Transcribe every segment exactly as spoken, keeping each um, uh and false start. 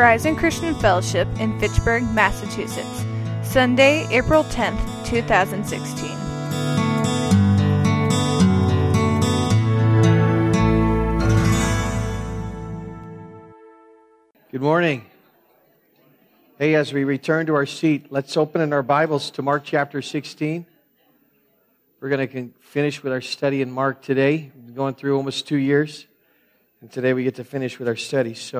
Horizon Christian Fellowship in Fitchburg, Massachusetts. Sunday, April tenth, twenty sixteen. Good morning. Hey, as we return to our seat, let's open in our Bibles to Mark chapter sixteen. We're going to finish with our study in Mark today. We've been going through almost two years, and today we get to finish with our study. So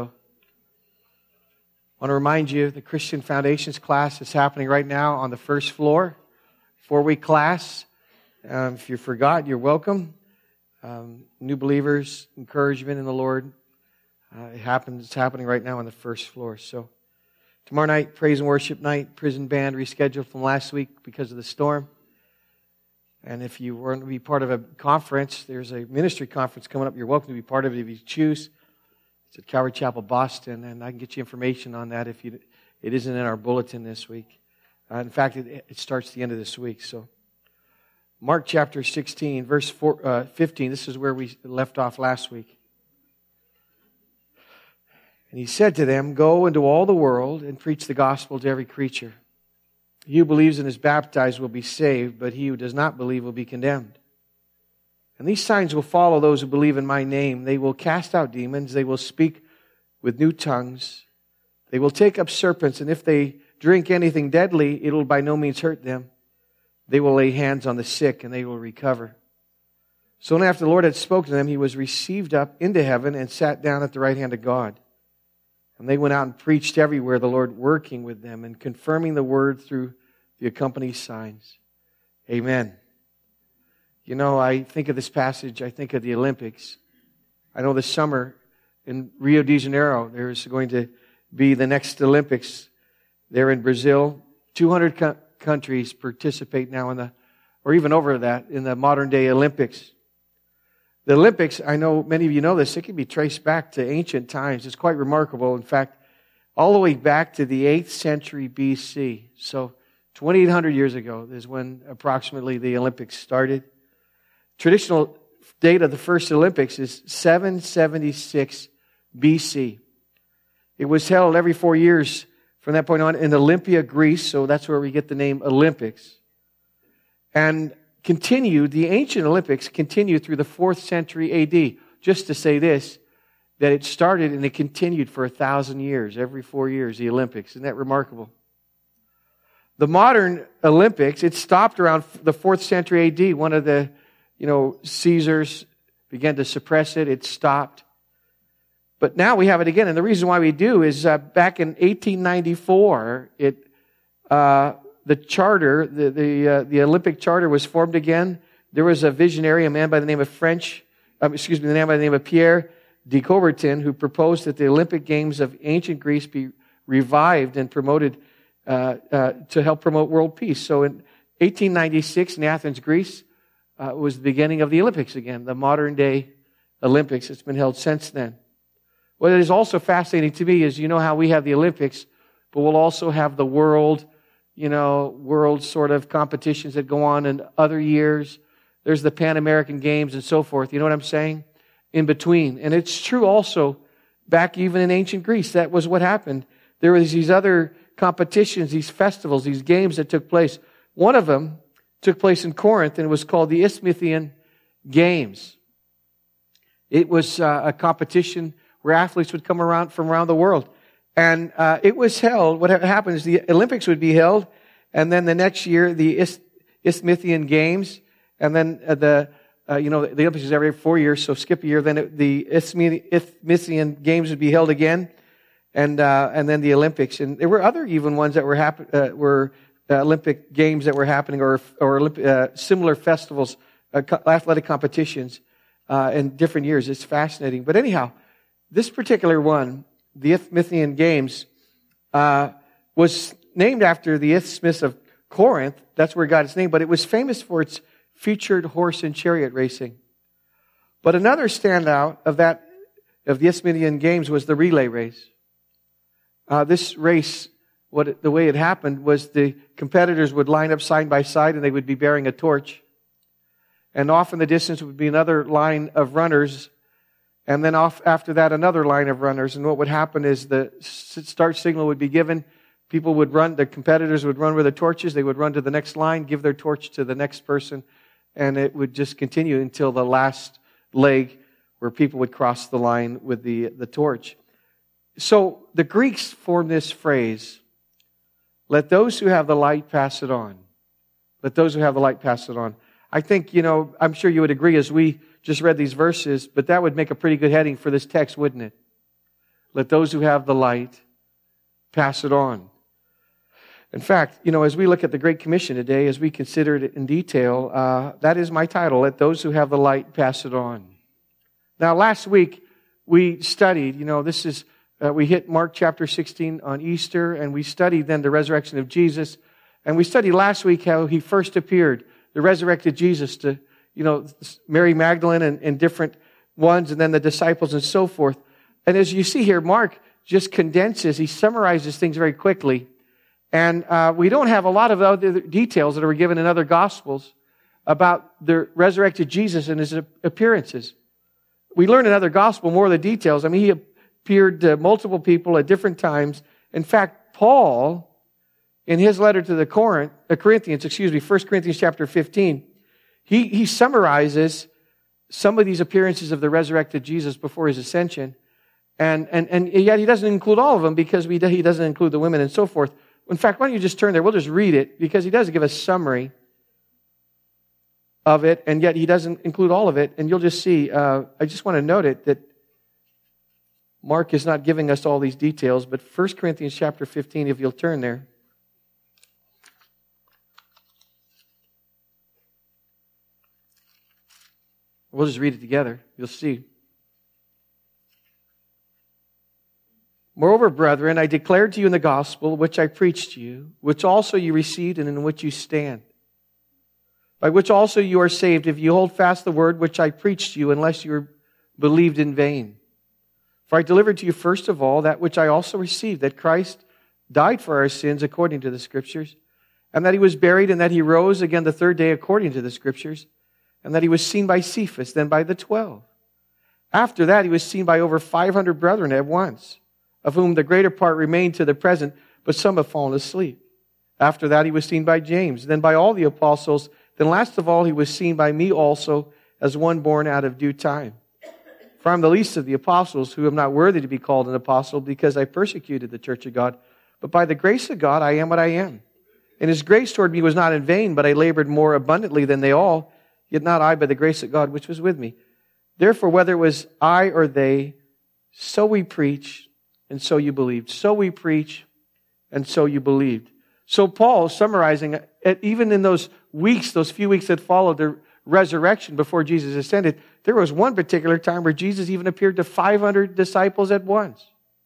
I want to remind you, the Christian Foundations class is happening right now on the first floor, four-week class. Um, if you forgot, you're welcome. Um, new believers, encouragement in the Lord. Uh, it happens. It's happening right now on the first floor. So tomorrow night, praise and worship night, prison band rescheduled from last week because of the storm. And if you want to be part of a conference, there's a ministry conference coming up. You're welcome to be part of it if you choose. It's at Calvary Chapel, Boston, and I can get you information on that if you. It isn't in our bulletin this week. Uh, in fact, it, it starts the end of this week. So, Mark chapter sixteen, verse four, uh, fifteen. This is where we left off last week. And he said to them, "Go into all the world and preach the gospel to every creature. He who believes and is baptized will be saved, but he who does not believe will be condemned. And these signs will follow those who believe in my name. They will cast out demons. They will speak with new tongues. They will take up serpents, and if they drink anything deadly, it will by no means hurt them. They will lay hands on the sick, and they will recover." Soon after the Lord had spoken to them, he was received up into heaven and sat down at the right hand of God. And they went out and preached everywhere, the Lord working with them and confirming the word through the accompanying signs. Amen. You know, I think of this passage, I think of the Olympics. I know this summer in Rio de Janeiro, there's going to be the next Olympics there in Brazil. two hundred co- countries participate now in the, or even over that, in the modern day Olympics. The Olympics, I know many of you know this, it can be traced back to ancient times. It's quite remarkable. In fact, all the way back to the eighth century B C. So twenty-eight hundred years ago is when approximately the Olympics started. Traditional date of the first Olympics is seven seventy-six B C. It was held every four years from that point on in Olympia, Greece, so that's where we get the name Olympics. And continued, the ancient Olympics continued through the fourth century A D. Just to say this, that it started and it continued for a thousand years, every four years, the Olympics. Isn't that remarkable? The modern Olympics, it stopped around the fourth century A D. One of the, you know, Caesars began to suppress it. It stopped. But now we have it again. And the reason why we do is uh, back in eighteen ninety-four, it uh, the charter, the the, uh, the Olympic charter was formed again. There was a visionary, a man by the name of French, um, excuse me, the man by the name of Pierre de Coubertin, who proposed that the Olympic Games of ancient Greece be revived and promoted uh, uh, to help promote world peace. So in eighteen ninety-six in Athens, Greece, uh, was the beginning of the Olympics again, the modern day Olympics. It's been held since then. What is also fascinating to me is, you know how we have the Olympics, but we'll also have the world, you know, world sort of competitions that go on in other years. There's the Pan American Games and so forth. You know what I'm saying? In between. And it's true also back even in ancient Greece. That was what happened. There was these other competitions, these festivals, these games that took place. One of them took place in Corinth, and it was called the Isthmian Games. It was uh, a competition where athletes would come around from around the world. And uh, it was held, what happened is the Olympics would be held, and then the next year, the Ist- Isthmian Games, and then uh, the, uh, you know, the Olympics is every four years, so skip a year, then it, the Isthmian Games would be held again, and uh, and then the Olympics. And there were other even ones that were happen- uh, were uh, Olympic Games that were happening, or or Olymp- uh, similar festivals, uh, co- athletic competitions uh, in different years. It's fascinating. But anyhow, this particular one, the Isthmian Games, uh, was named after the Isthmus of Corinth. That's where it got its name, but it was famous for its featured horse and chariot racing. But another standout of that, of the Isthmian Games, was the relay race. Uh, this race, what it, the way it happened was the competitors would line up side by side and they would be bearing a torch. And off in the distance would be another line of runners. And then off after that, another line of runners. And what would happen is the start signal would be given. People would run, the competitors would run with their torches. They would run to the next line, give their torch to the next person. And it would just continue until the last leg where people would cross the line with the, the torch. So the Greeks formed this phrase, let those who have the light pass it on. Let those who have the light pass it on. I think, you know, I'm sure you would agree as we just read these verses, but that would make a pretty good heading for this text, wouldn't it? Let those who have the light pass it on. In fact, you know, as we look at the Great Commission today, as we consider it in detail, uh, that is my title, Let Those Who Have the Light Pass It On. Now, last week, we studied, you know, this is, uh, we hit Mark chapter sixteen on Easter, and we studied then the resurrection of Jesus. And we studied last week how he first appeared, the resurrected Jesus, to, you know, Mary Magdalene and, and different ones, and then the disciples and so forth. And as you see here, Mark just condenses, he summarizes things very quickly. And uh, we don't have a lot of other details that are given in other Gospels about the resurrected Jesus and his appearances. We learn in other Gospel more of the details. I mean, he appeared to multiple people at different times. In fact, Paul, in his letter to the Corinth, uh, Corinthians, excuse me, First Corinthians chapter fifteen, he, he summarizes some of these appearances of the resurrected Jesus before his ascension. And, and, and yet he doesn't include all of them because we, he doesn't include the women and so forth. In fact, why don't you just turn there? We'll just read it because he does give a summary of it, and yet he doesn't include all of it. And you'll just see, uh, I just want to note it, that Mark is not giving us all these details, but First Corinthians chapter fifteen, if you'll turn there. We'll just read it together. You'll see. Moreover, brethren, I declared to you in the gospel, which I preached to you, which also you received and in which you stand, by which also you are saved, if you hold fast the word which I preached to you, unless you were believed in vain. For I delivered to you first of all that which I also received, that Christ died for our sins according to the Scriptures, and that he was buried, and that he rose again the third day according to the Scriptures, and that he was seen by Cephas, then by the twelve. After that he was seen by over five hundred brethren at once, of whom the greater part remain to the present, but some have fallen asleep. After that he was seen by James, then by all the apostles. Then last of all he was seen by me also, as one born out of due time. For I am the least of the apostles, who am not worthy to be called an apostle, because I persecuted the church of God. But by the grace of God I am what I am. And his grace toward me was not in vain, but I labored more abundantly than they all, yet not I, but the grace of God which was with me. Therefore, whether it was I or they, so we preach, and so you believed. So we preach, and so you believed. So Paul, summarizing, even in those weeks, those few weeks that followed the resurrection before Jesus ascended, there was one particular time where Jesus even appeared to five hundred disciples at once.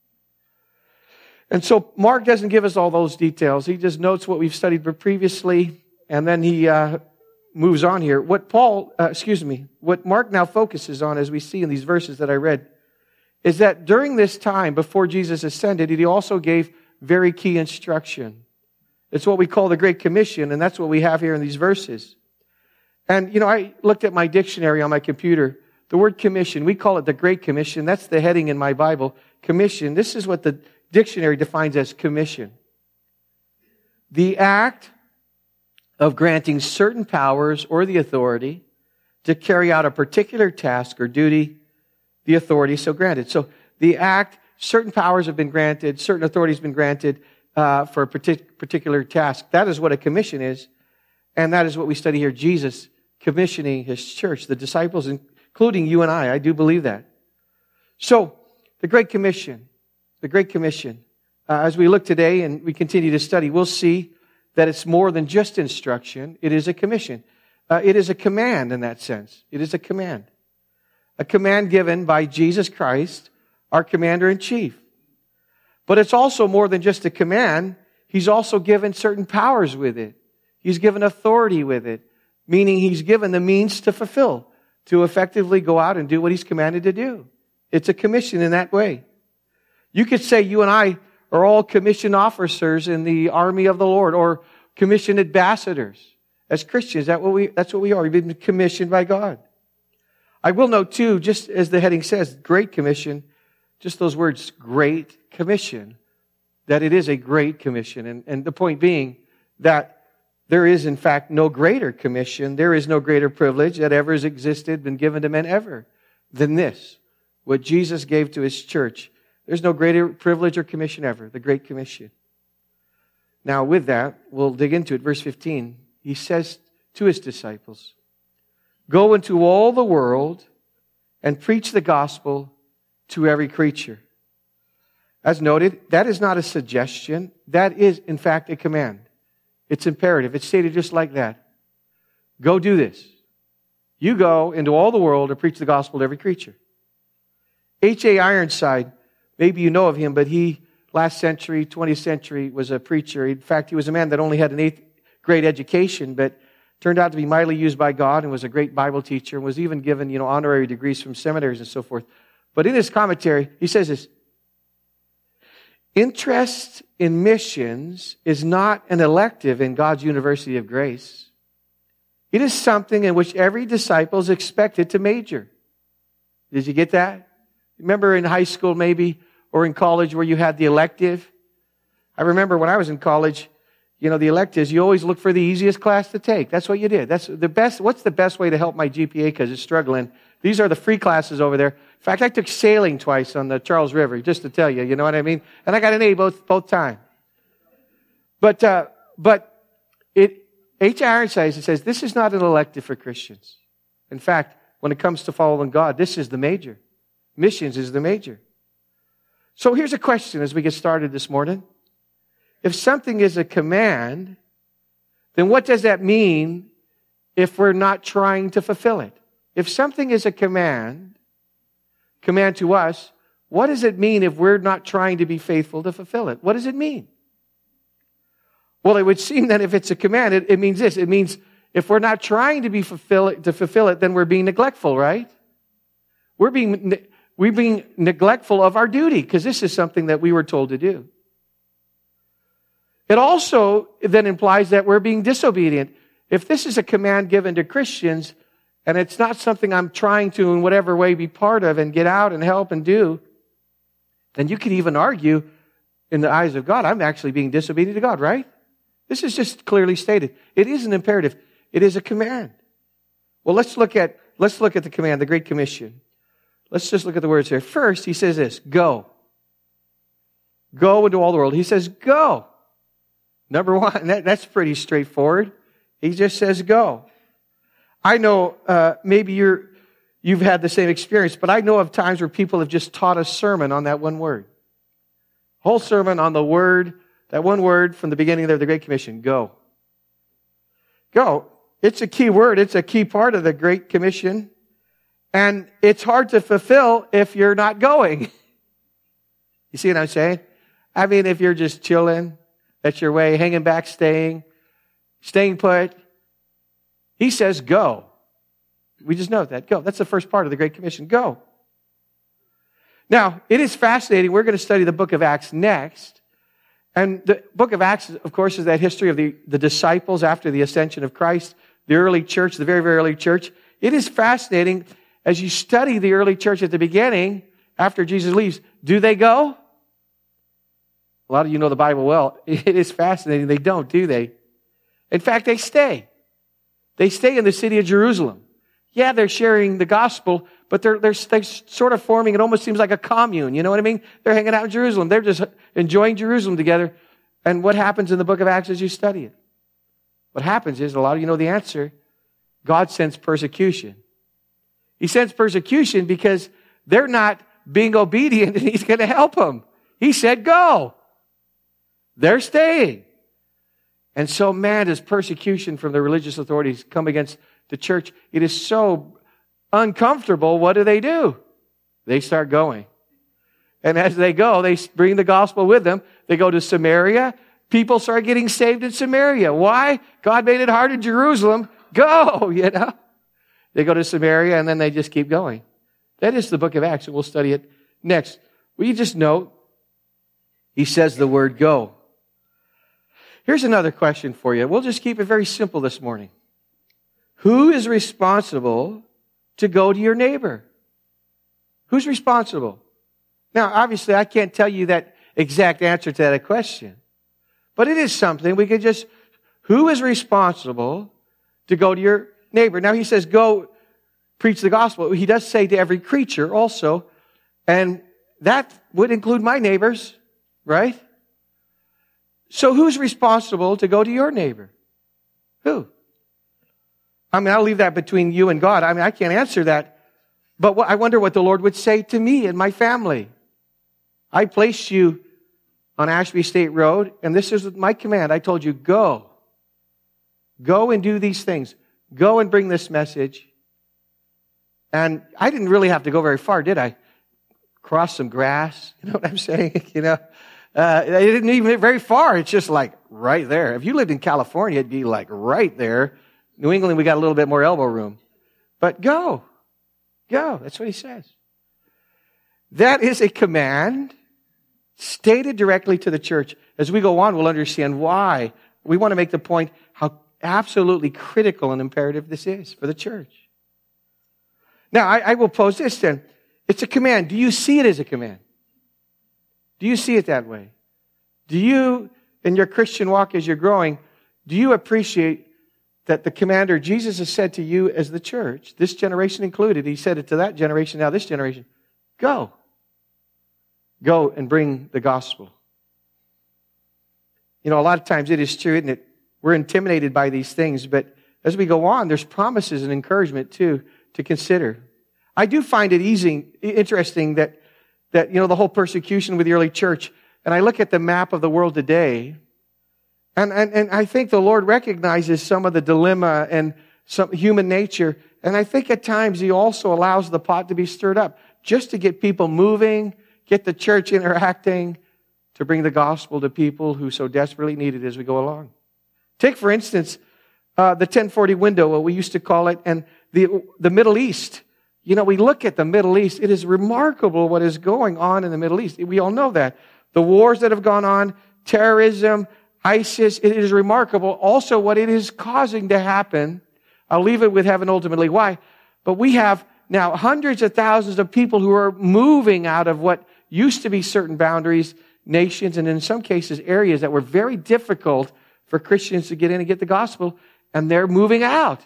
And so Mark doesn't give us all those details. He just notes what we've studied previously, and then he uh, moves on here. What Paul, uh, excuse me, what Mark now focuses on, as we see in these verses that I read, is that during this time before Jesus ascended, he also gave very key instruction. It's what we call the Great Commission, and that's what we have here in these verses. And, you know, I looked at my dictionary on my computer. The word commission, we call it the Great Commission. That's the heading in my Bible. Commission. This is what the dictionary defines as commission. The act of granting certain powers or the authority to carry out a particular task or duty, the authority so granted. So the act, certain powers have been granted, certain authority has been granted uh, for a partic- particular task. That is what a commission is. And that is what we study here, Jesus commissioning his church, the disciples, including you and I. I do believe that. So, the Great Commission, the Great Commission. Uh, as we look today and we continue to study, we'll see that it's more than just instruction. It is a commission. Uh, it is a command in that sense. It is a command. A command given by Jesus Christ, our commander-in-chief. But it's also more than just a command. He's also given certain powers with it. He's given authority with it, meaning he's given the means to fulfill, to effectively go out and do what he's commanded to do. It's a commission in that way. You could say you and I are all commissioned officers in the army of the Lord, or commissioned ambassadors as Christians. That what we, that's what we are. We've been commissioned by God. I will note too, just as the heading says, Great Commission, just those words, Great Commission, that it is a great commission. And, and the point being that there is in fact no greater commission, there is no greater privilege that ever has existed, been given to men ever, than this, what Jesus gave to His church. There's no greater privilege or commission ever, the Great Commission. Now with that, we'll dig into it. Verse fifteen, He says to His disciples, go into all the world and preach the gospel to every creature. As noted, that is not a suggestion. That is, in fact, a command. It's imperative. It's stated just like that. Go do this. You go into all the world and preach the gospel to every creature. H A Ironside, maybe you know of him, but he, last century, twentieth century, was a preacher. In fact, he was a man that only had an eighth grade education, but turned out to be mightily used by God and was a great Bible teacher and was even given, you know, honorary degrees from seminaries and so forth. But in his commentary, he says this, interest in missions is not an elective in God's University of Grace. It is something in which every disciple is expected to major. Did you get that? Remember in high school maybe, or in college where you had the elective? I remember when I was in college, you know, the electives, you always look for the easiest class to take. That's what you did. That's the best. What's the best way to help my G P A because it's struggling? These are the free classes over there. In fact, I took sailing twice on the Charles River, just to tell you, you know what I mean? And I got an A both, both times. But, uh, but it, H. Ironside says, this is not an elective for Christians. In fact, when it comes to following God, this is the major. Missions is the major. So here's a question as we get started this morning. If something is a command, then what does that mean if we're not trying to fulfill it? If something is a command, command to us, what does it mean if we're not trying to be faithful to fulfill it? What does it mean? Well, it would seem that if it's a command, it, it means this. It means if we're not trying to be fulfill it, to fulfill it, then we're being neglectful, right? We're being, we're being neglectful of our duty because this is something that we were told to do. It also then implies that we're being disobedient. If this is a command given to Christians, and it's not something I'm trying to in whatever way be part of and get out and help and do, then you could even argue in the eyes of God, I'm actually being disobedient to God, right? This is just clearly stated. It is an imperative. It is a command. Well, let's look at, let's look at the command, the Great Commission. Let's just look at the words here. First, he says this, go. Go into all the world. He says, go. Number one, that, that's pretty straightforward. He just says, go. I know uh, maybe you're, you've had the same experience, but I know of times where people have just taught a sermon on that one word. Whole sermon on the word, that one word from the beginning of the Great Commission, go. Go. It's a key word. It's a key part of the Great Commission. And it's hard to fulfill if you're not going. You see what I'm saying? I mean, if you're just chilling, that's your way, hanging back, staying, staying put. He says, go. We just know that. Go. That's the first part of the Great Commission. Go. Now, it is fascinating. We're going to study the book of Acts next. And the book of Acts, of course, is that history of the, the disciples after the ascension of Christ, the early church, the very, very early church. It is fascinating as you study the early church at the beginning, after Jesus leaves. Do they go? A lot of you know the Bible well. It is fascinating. They don't, do they? In fact, they stay. They stay in the city of Jerusalem. Yeah, they're sharing the gospel, but they're, they're, they're sort of forming, it almost seems like a commune. You know what I mean? They're hanging out in Jerusalem. They're just enjoying Jerusalem together. And what happens in the book of Acts as you study it? What happens is, a lot of you know the answer, God sends persecution. He sends persecution because they're not being obedient and He's going to help them. He said, go. They're staying. And so, man, as persecution from the religious authorities come against the church, it is so uncomfortable. What do they do? They start going. And as they go, they bring the gospel with them. They go to Samaria. People start getting saved in Samaria. Why? God made it hard in Jerusalem. Go, you know. They go to Samaria and then they just keep going. That is the book of Acts, and we'll study it next. Will you just note, he says the word go. Here's another question for you. We'll just keep it very simple this morning. Who is responsible to go to your neighbor? Who's responsible? Now, obviously, I can't tell you that exact answer to that question. But it is something we could just, who is responsible to go to your neighbor? Now, he says, go preach the gospel. He does say to every creature also, and that would include my neighbors, right? So who's responsible to go to your neighbor? Who? I mean, I'll leave that between you and God. I mean, I can't answer that. But what, I wonder what the Lord would say to me and my family. I placed you on Ashby State Road, and this is my command. I told you, go. Go and do these things. Go and bring this message. And I didn't really have to go very far, did I? Cross some grass. You know what I'm saying? You know, uh, it didn't even very far. It's just like right there. If you lived in California, it'd be like right there. New England, we got a little bit more elbow room. But go. Go. That's what he says. That is a command stated directly to the church. As we go on, we'll understand why. We want to make the point how absolutely critical and imperative this is for the church. Now, I, I will pose this then. It's a command. Do you see it as a command? Do you see it that way? Do you, in your Christian walk as you're growing, do you appreciate that the commander Jesus has said to you as the church, this generation included, he said it to that generation, now this generation, go. Go and bring the gospel. You know, a lot of times it is true, isn't it? We're intimidated by these things, but as we go on, there's promises and encouragement too to consider. I do find it easy, interesting that, that, you know, the whole persecution with the early church, and I look at the map of the world today, and, and, and I think the Lord recognizes some of the dilemma and some human nature, and I think at times He also allows the pot to be stirred up just to get people moving, get the church interacting, to bring the gospel to people who so desperately need it as we go along. Take, for instance, uh, the ten forty window, what we used to call it, and the the Middle East. You know, we look at the Middle East. It is remarkable what is going on in the Middle East. We all know that. The wars that have gone on, terrorism, ISIS, it is remarkable. Also, what it is causing to happen. I'll leave it with heaven ultimately. Why? But we have now hundreds of thousands of people who are moving out of what used to be certain boundaries, nations, and in some cases areas that were very difficult for Christians to get in and get the gospel, and they're moving out.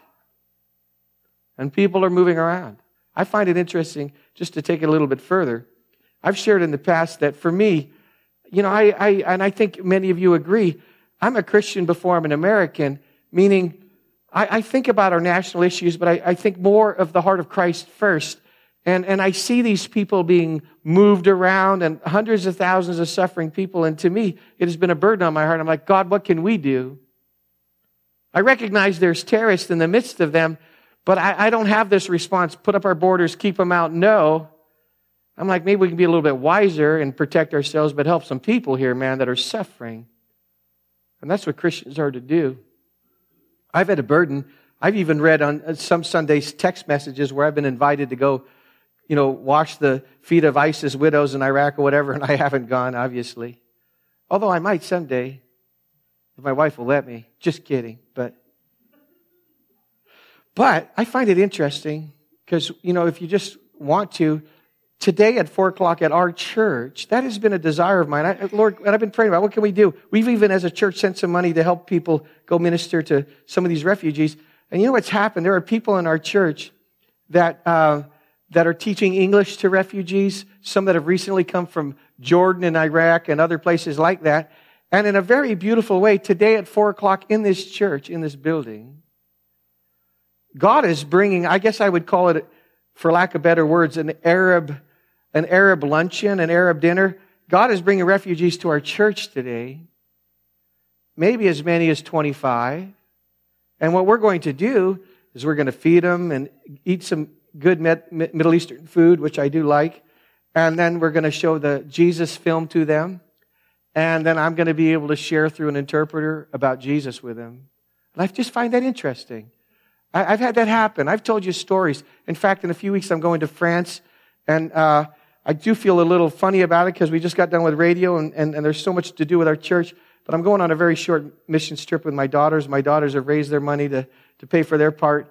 And people are moving around. I find it interesting, just to take it a little bit further. I've shared in the past that for me, you know, I, I and I think many of you agree, I'm a Christian before I'm an American, meaning I, I think about our national issues, but I, I think more of the heart of Christ first. And, and I see these people being moved around and hundreds of thousands of suffering people. And to me, it has been a burden on my heart. I'm like, God, what can we do? I recognize there's terrorists in the midst of them, but I, I don't have this response, put up our borders, keep them out. No. I'm like, maybe we can be a little bit wiser and protect ourselves, but help some people here, man, that are suffering. And that's what Christians are to do. I've had a burden. I've even read on some Sundays text messages where I've been invited to go, you know, wash the feet of ISIS widows in Iraq or whatever, and I haven't gone, obviously. Although I might someday, if my wife will let me. Just kidding, but... But I find it interesting because, you know, if you just want to, today at four o'clock at our church, that has been a desire of mine. I, Lord, and I've been praying about what can we do? We've even as a church sent some money to help people go minister to some of these refugees. And you know what's happened? There are people in our church that uh, that are teaching English to refugees, some that have recently come from Jordan and Iraq and other places like that. And in a very beautiful way, today at four o'clock in this church, in this building, God is bringing, I guess I would call it, for lack of better words, an Arab, an Arab luncheon, an Arab dinner. God is bringing refugees to our church today, maybe as many as twenty-five. And what we're going to do is we're going to feed them and eat some good Middle Eastern food, which I do like. And then we're going to show the Jesus film to them. And then I'm going to be able to share through an interpreter about Jesus with them. And I just find that interesting. I've had that happen. I've told you stories. In fact, in a few weeks, I'm going to France, and uh, I do feel a little funny about it because we just got done with radio, and, and, and there's so much to do with our church. But I'm going on a very short mission trip with my daughters. My daughters have raised their money to, to pay for their part.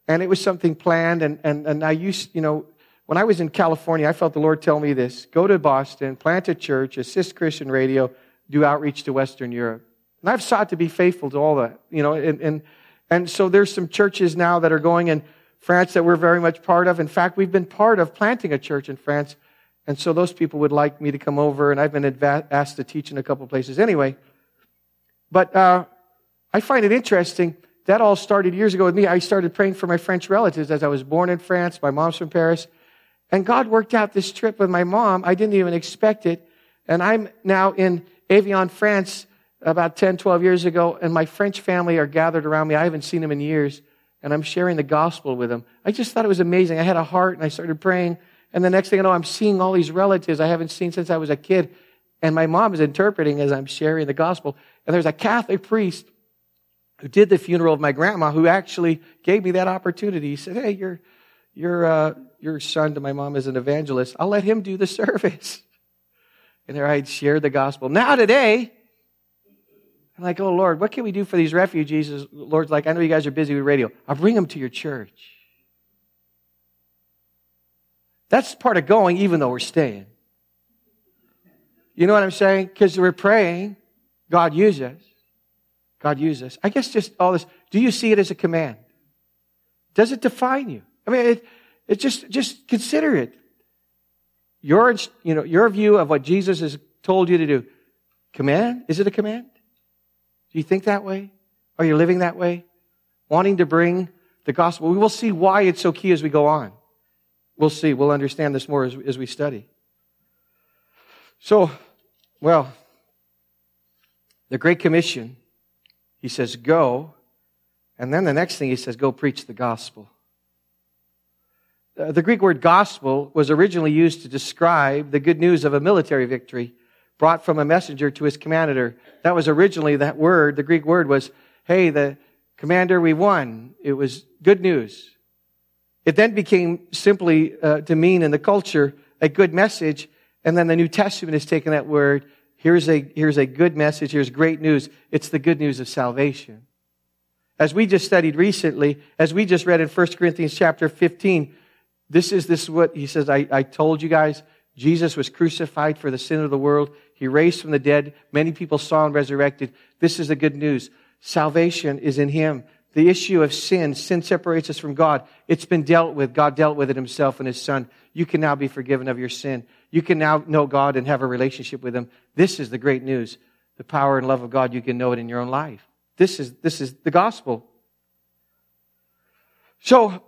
And it was something planned. And, and, and I used, you know, when I was in California, I felt the Lord tell me this. Go to Boston, plant a church, assist Christian radio, do outreach to Western Europe. And I've sought to be faithful to all that, you know, and, and, and so there's some churches now that are going in France that we're very much part of. In fact, we've been part of planting a church in France. And so those people would like me to come over, and I've been adva- asked to teach in a couple of places anyway. But uh, I find it interesting. That all started years ago with me. I started praying for my French relatives as I was born in France. My mom's from Paris. And God worked out this trip with my mom. I didn't even expect it. And I'm now in Evian, France, about ten, twelve years ago, and my French family are gathered around me. I haven't seen them in years, and I'm sharing the gospel with them. I just thought it was amazing. I had a heart, and I started praying, and the next thing I know, I'm seeing all these relatives I haven't seen since I was a kid, and my mom is interpreting as I'm sharing the gospel. And there's a Catholic priest who did the funeral of my grandma who actually gave me that opportunity. He said, hey, your, your, uh, your son to my mom is an evangelist. I'll let him do the service. And there I'd share the gospel. Now today, I'm like, oh, Lord, what can we do for these refugees? The Lord's like, I know you guys are busy with radio. I'll bring them to your church. That's part of going, even though we're staying. You know what I'm saying? Because we're praying, God use us. God use us. I guess just all this, do you see it as a command? Does it define you? I mean, it, it just, just consider it. Your, you know, your view of what Jesus has told you to do. Command? Is it a command? Do you think that way? Are you living that way? Wanting to bring the gospel. We will see why it's so key as we go on. We'll see. We'll understand this more as, as we study. So, well, the Great Commission, he says, go. And then the next thing he says, go preach the gospel. Uh, the Greek word gospel was originally used to describe the good news of a military victory brought from a messenger to his commander. That was originally that word. The Greek word was, hey, the commander, we won. It was good news. It then became simply uh, to mean in the culture a good message. And then the New Testament has taken that word. Here's a, here's a good message. Here's great news. It's the good news of salvation. As we just studied recently, as we just read in First Corinthians chapter fifteen, this is this what he says, I, I told you guys, Jesus was crucified for the sin of the world. He raised from the dead. Many people saw him resurrected. This is the good news. Salvation is in him. The issue of sin, sin separates us from God. It's been dealt with. God dealt with it himself and his son. You can now be forgiven of your sin. You can now know God and have a relationship with him. This is the great news. The power and love of God, you can know it in your own life. This is, this is the gospel. So,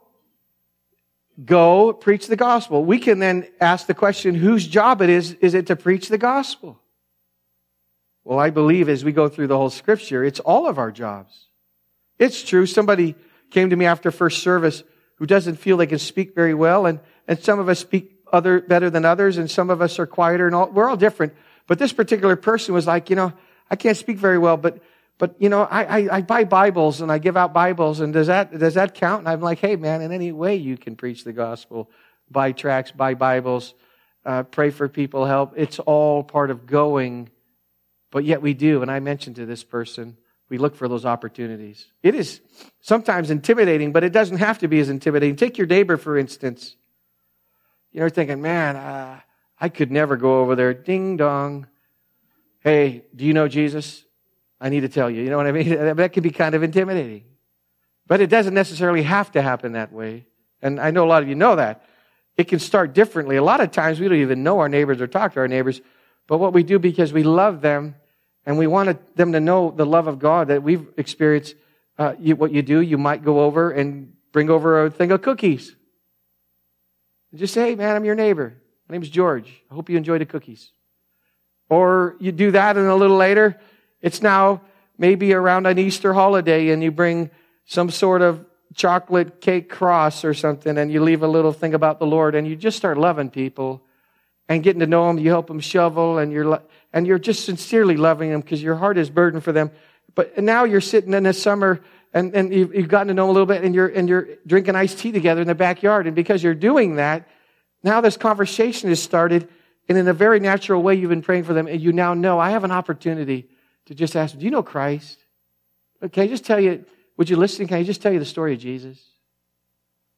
go preach the gospel. We can then ask the question, whose job it is, is it to preach the gospel? Well, I believe as we go through the whole scripture, it's all of our jobs. It's true. Somebody came to me after first service who doesn't feel they can speak very well, and, and some of us speak other better than others, and some of us are quieter, and all, we're all different. But this particular person was like, you know, I can't speak very well, but But, you know, I, I, I buy Bibles and I give out Bibles, and does that does that count? And I'm like, hey, man, in any way you can preach the gospel. Buy tracts, buy Bibles, uh, pray for people, help. It's all part of going, but yet we do. And I mentioned to this person, we look for those opportunities. It is sometimes intimidating, but it doesn't have to be as intimidating. Take your neighbor, for instance. You're thinking, man, uh, I could never go over there. Ding dong. Hey, do you know Jesus? I need to tell you. You know what I mean? That can be kind of intimidating. But it doesn't necessarily have to happen that way. And I know a lot of you know that. It can start differently. A lot of times we don't even know our neighbors or talk to our neighbors. But what we do because we love them and we want them to know the love of God that we've experienced, uh, you, what you do, you might go over and bring over a thing of cookies. And just say, hey, man, I'm your neighbor. My name's George. I hope you enjoy the cookies. Or you do that and a little later, it's now maybe around an Easter holiday and you bring some sort of chocolate cake cross or something and you leave a little thing about the Lord and you just start loving people and getting to know them. You help them shovel and you're and you're just sincerely loving them because your heart is burdened for them. But now you're sitting in the summer and, and you've, you've gotten to know them a little bit and you're and you're drinking iced tea together in the backyard. And because you're doing that, now this conversation has started, and in a very natural way you've been praying for them and you now know I have an opportunity to just ask them, do you know Christ? Can I just tell you, would you listen? Can I just tell you the story of Jesus?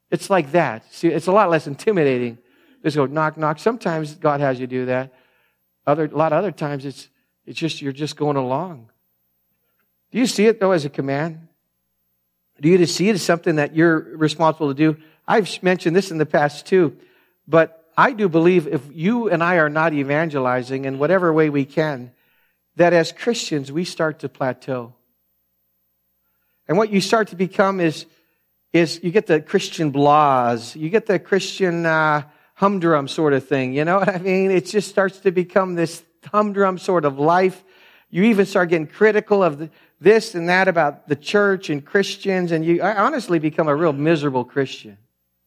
It's like that. See, it's a lot less intimidating. Just go knock, knock. Sometimes God has you do that. Other, a lot of other times it's it's just you're just going along. Do you see it though as a command? Do you see it as something that you're responsible to do? I've mentioned this in the past too, but I do believe if you and I are not evangelizing in whatever way we can, that as Christians we start to plateau. And what you start to become is, is you get the Christian blahs, you get the Christian uh, humdrum sort of thing. You know what I mean? It just starts to become this humdrum sort of life. You even start getting critical of the, this and that about the church and Christians, and you honestly become a real miserable Christian.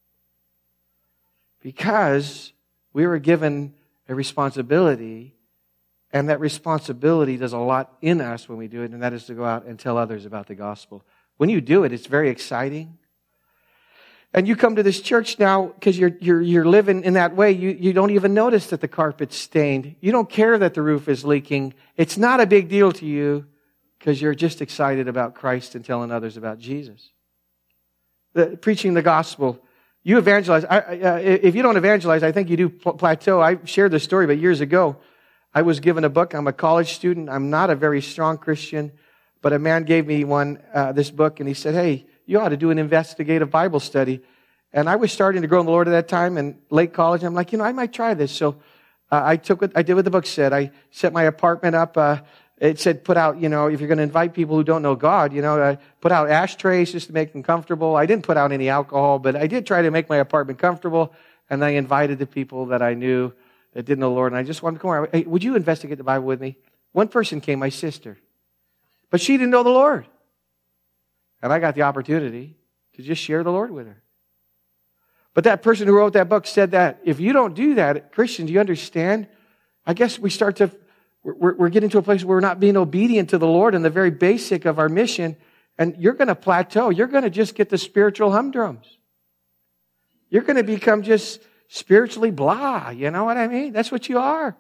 Because we were given a responsibility, and that responsibility does a lot in us when we do it, and that is to go out and tell others about the gospel. When you do it, it's very exciting. And you come to this church now because you're you're you're living in that way. You you don't even notice that the carpet's stained. You don't care that the roof is leaking. It's not a big deal to you because you're just excited about Christ and telling others about Jesus. The, preaching the gospel. You evangelize. I, uh, if you don't evangelize, I think you do plateau. I shared this story, but years ago, I was given a book. I'm a college student. I'm not a very strong Christian, but a man gave me one, uh, this book, and he said, hey, you ought to do an investigative Bible study. And I was starting to grow in the Lord at that time in late college. I'm like, you know, I might try this. So uh, I took what I did what the book said. I set my apartment up. Uh, it said, put out, you know, if you're going to invite people who don't know God, you know, uh, put out ashtrays just to make them comfortable. I didn't put out any alcohol, but I did try to make my apartment comfortable. And I invited the people that I knew that didn't know the Lord. And I just wanted to come over. Hey, would you investigate the Bible with me? One person came, my sister. But she didn't know the Lord. And I got the opportunity to just share the Lord with her. But that person who wrote that book said that if you don't do that, Christians, you understand? I guess we start to, we're, we're getting to a place where we're not being obedient to the Lord in the very basic of our mission. And you're going to plateau. You're going to just get the spiritual humdrums. You're going to become just spiritually blah. You know what I mean? That's what you are.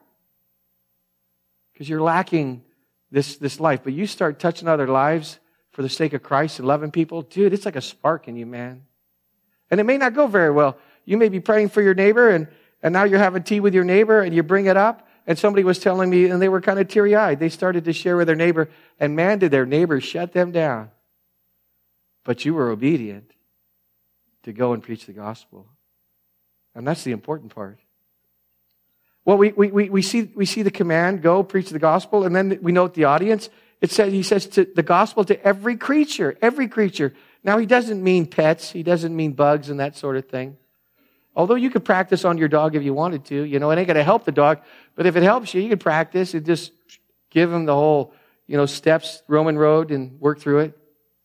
Because you're lacking this, this life. But you start touching other lives for the sake of Christ and loving people, dude, it's like a spark in you, man. And it may not go very well. You may be praying for your neighbor, and, and now you're having tea with your neighbor, and you bring it up, and somebody was telling me, and they were kind of teary-eyed. They started to share with their neighbor, and man, did their neighbor shut them down. But you were obedient to go and preach the gospel. And that's the important part. Well, we, we, we, see, we see the command, go preach the gospel, and then we note the audience. It says, he says to the gospel to every creature, every creature. Now, he doesn't mean pets. He doesn't mean bugs and that sort of thing. Although you could practice on your dog if you wanted to. You know, it ain't going to help the dog. But if it helps you, you can practice and just give him the whole, you know, steps, Roman road, and work through it.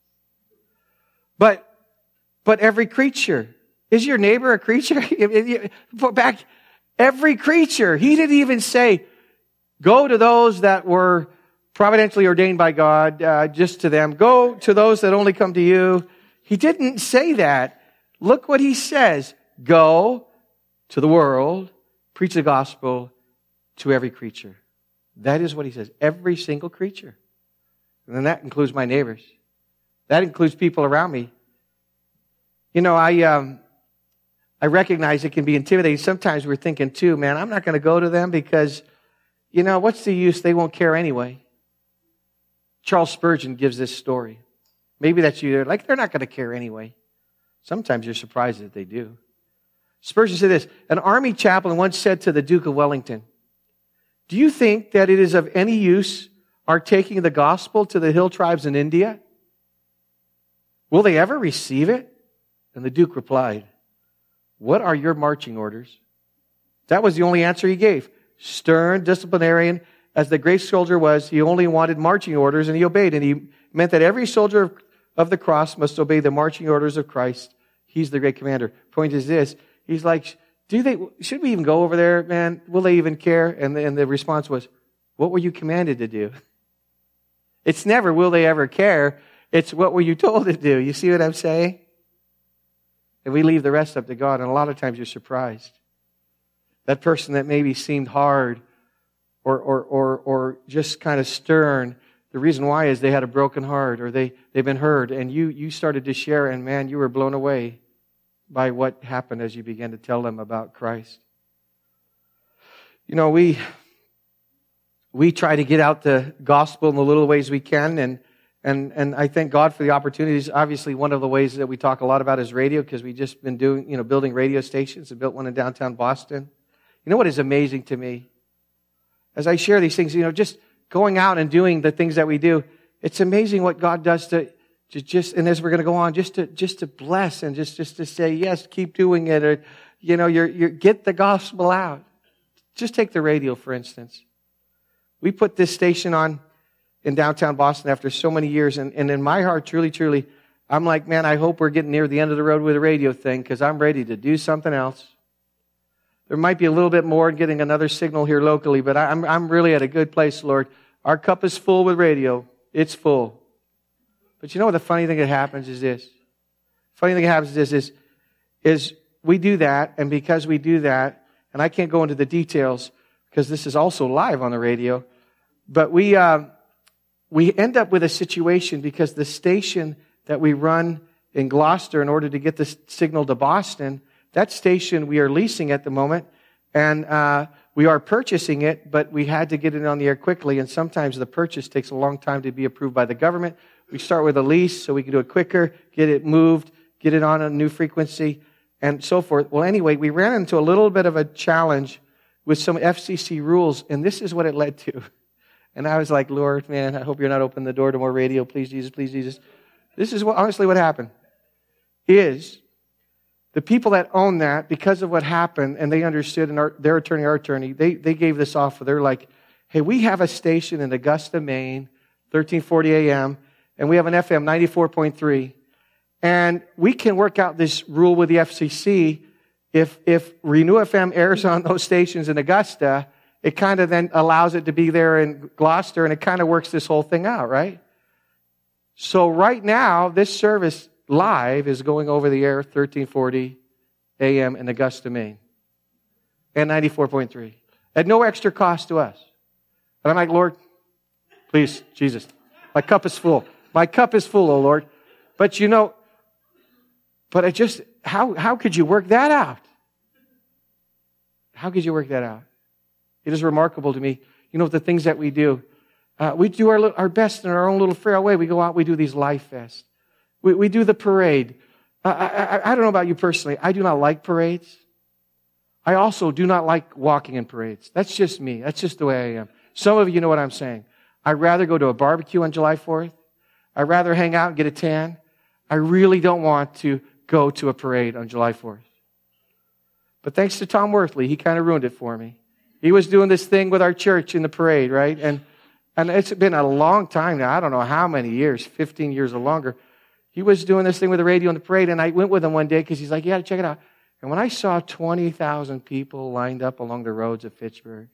But, but every creature. Is your neighbor a creature? Back, every creature. He didn't even say, go to those that were providentially ordained by God, uh, just to them. Go to those that only come to you. He didn't say that. Look what he says. Go to the world, preach the gospel to every creature. That is what he says. Every single creature. And then that includes my neighbors. That includes people around me. You know, I, um, I recognize it can be intimidating. Sometimes we're thinking too, man, I'm not going to go to them because, you know, what's the use? They won't care anyway. Charles Spurgeon gives this story. Maybe that's you. They're like, they're not going to care anyway. Sometimes you're surprised that they do. Spurgeon said this, an army chaplain once said to the Duke of Wellington, do you think that it is of any use our taking the gospel to the hill tribes in India? Will they ever receive it? And the Duke replied, what are your marching orders? That was the only answer he gave. Stern, disciplinarian, as the great soldier was, he only wanted marching orders, and he obeyed. And he meant that every soldier of, of the cross must obey the marching orders of Christ. He's the great commander. Point is this. He's like, do they, should we even go over there, man? Will they even care? And the, and the response was, what were you commanded to do? It's never, will they ever care? It's, what were you told to do? You see what I'm saying? And we leave the rest up to God. And a lot of times you're surprised. That person that maybe seemed hard or, or, or, or just kind of stern, the reason why is they had a broken heart or they, they've been hurt, and you, you started to share, and man, you were blown away by what happened as you began to tell them about Christ. You know, we we try to get out the gospel in the little ways we can, and and and I thank God for the opportunities. Obviously, one of the ways that we talk a lot about is radio, because we've just been doing, you know, building radio stations and built one in downtown Boston. You know what is amazing to me? As I share these things, you know, just going out and doing the things that we do, it's amazing what God does to, to just, and as we're going to go on, just to just to bless and just, just to say, yes, keep doing it, or, you know, you're, you're, get the gospel out. Just take the radio, for instance. We put this station on in downtown Boston after so many years, and, and in my heart, truly, truly, I'm like, man, I hope we're getting near the end of the road with the radio thing, because I'm ready to do something else. There might be a little bit more getting another signal here locally, but I'm I'm really at a good place, Lord. Our cup is full with radio. It's full. But you know what the funny thing that happens is this. Funny thing that happens is this, is, is we do that, and because we do that, and I can't go into the details because this is also live on the radio, but we uh, we end up with a situation because the station that we run in Gloucester in order to get the signal to Boston, that station we are leasing at the moment, and uh, we are purchasing it, but we had to get it on the air quickly, and sometimes the purchase takes a long time to be approved by the government. We start with a lease so we can do it quicker, get it moved, get it on a new frequency, and so forth. Well, anyway, we ran into a little bit of a challenge with some F C C rules, and this is what it led to. And I was like, Lord, man, I hope you're not opening the door to more radio. Please, Jesus, please, Jesus. This is what, honestly what happened, is the people that own that, because of what happened, and they understood, and our, their attorney, our attorney, they, they gave this offer. They're like, hey, we have a station in Augusta, Maine, thirteen forty A M, and we have an F M ninety-four point three, and we can work out this rule with the F C C. If, if Renew F M airs on those stations in Augusta, it kind of then allows it to be there in Gloucester, and it kind of works this whole thing out, right? So right now, this service live is going over the air thirteen forty A M in Augusta, Maine, and ninety-four point three at no extra cost to us. And I'm like, Lord, please, Jesus, my cup is full. My cup is full, oh Lord. But you know, but I just, how how could you work that out? How could you work that out? It is remarkable to me. You know, the things that we do. Uh, we do our our best in our own little frail way. We go out, we do these Life Fests. We, we do the parade. I, I, I don't know about you personally. I do not like parades. I also do not like walking in parades. That's just me. That's just the way I am. Some of you know what I'm saying. I'd rather go to a barbecue on July fourth. I'd rather hang out and get a tan. I really don't want to go to a parade on July fourth. But thanks to Tom Worthley, he kind of ruined it for me. He was doing this thing with our church in the parade, right? And, and it's been a long time now. I don't know how many years, fifteen years or longer. He was doing this thing with the radio in the parade, and I went with him one day because he's like, yeah, check it out. And when I saw twenty thousand people lined up along the roads of Fitchburg,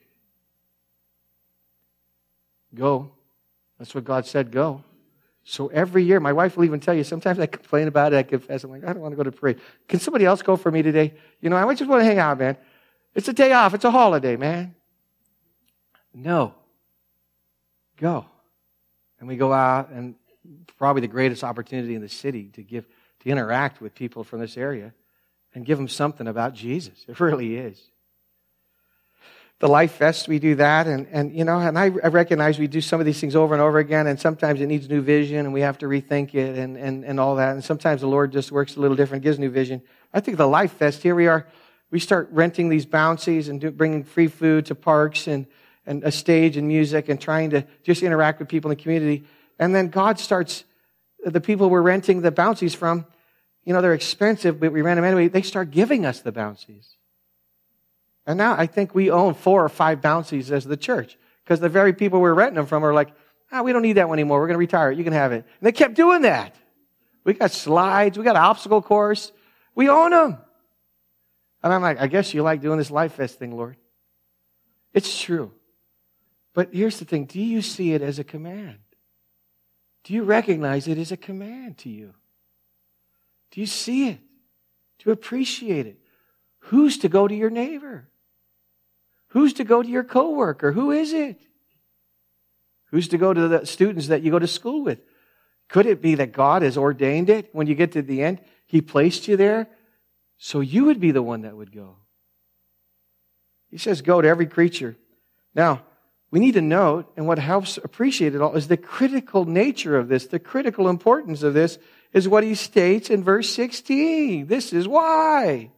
go. That's what God said, go. So every year, my wife will even tell you, sometimes I complain about it, I confess, I'm like, I don't want to go to the parade. Can somebody else go for me today? You know, I just want to hang out, man. It's a day off. It's a holiday, man. No. Go. And we go out, and probably the greatest opportunity in the city to give, to interact with people from this area and give them something about Jesus. It really is. The Life Fest, we do that, and, and you know, and I, I recognize we do some of these things over and over again, and sometimes it needs new vision, and we have to rethink it, and, and, and all that, and sometimes the Lord just works a little different, gives new vision. I think the Life Fest, here we are, we start renting these bouncies and do, bringing free food to parks and, and a stage and music and trying to just interact with people in the community. And then God starts, the people we're renting the bouncies from, you know, they're expensive, but we rent them anyway. They start giving us the bouncies. And now I think we own four or five bouncies as the church, because the very people we're renting them from are like, ah, oh, we don't need that one anymore. We're going to retire it. You can have it. And they kept doing that. We got slides. We got an obstacle course. We own them. And I'm like, I guess you like doing this Life Fest thing, Lord. It's true. But here's the thing. Do you see it as a command? Do you recognize it as a command to you? Do you see it? Do you appreciate it? Who's to go to your neighbor? Who's to go to your coworker? Who is it? Who's to go to the students that you go to school with? Could it be that God has ordained it? When you get to the end, He placed you there So you would be the one that would go. He says, go to every creature. Now, we need to note, and what helps appreciate it all, is the critical nature of this, the critical importance of this, is what he states in verse sixteen. This is why.